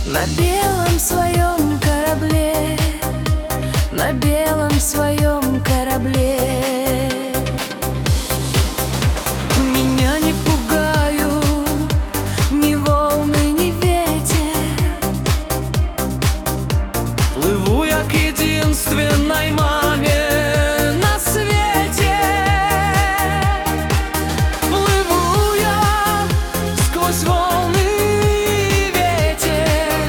На белом своем корабле, на белом своем корабле. Меня не пугают ни волны, ни ветер. Плыву я к единственной маме на свете. Плыву я сквозь волны и ветер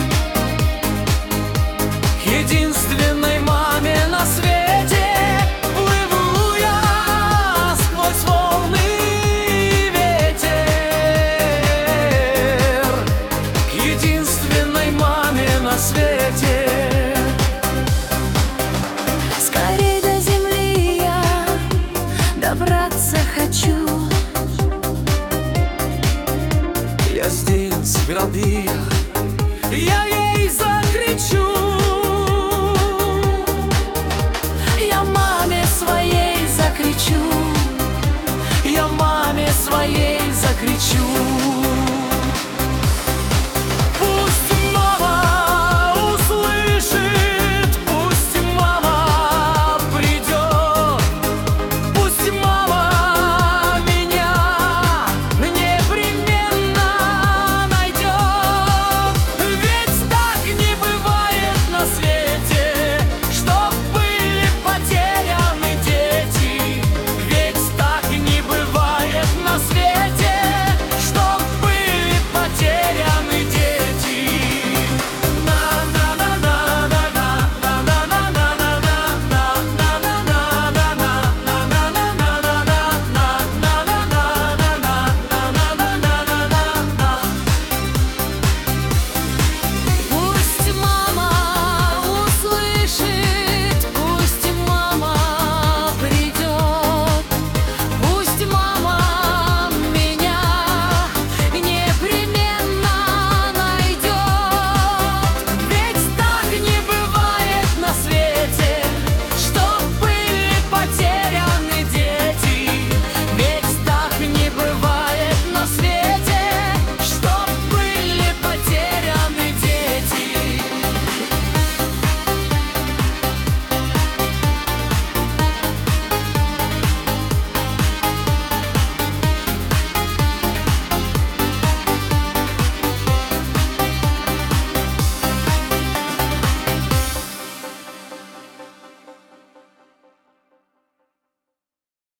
к единственной маме на свете. Плыву я сквозь волны и ветер к единственной маме на свете. Скорей до земли я добраться хочу. Я здесь, в гробе,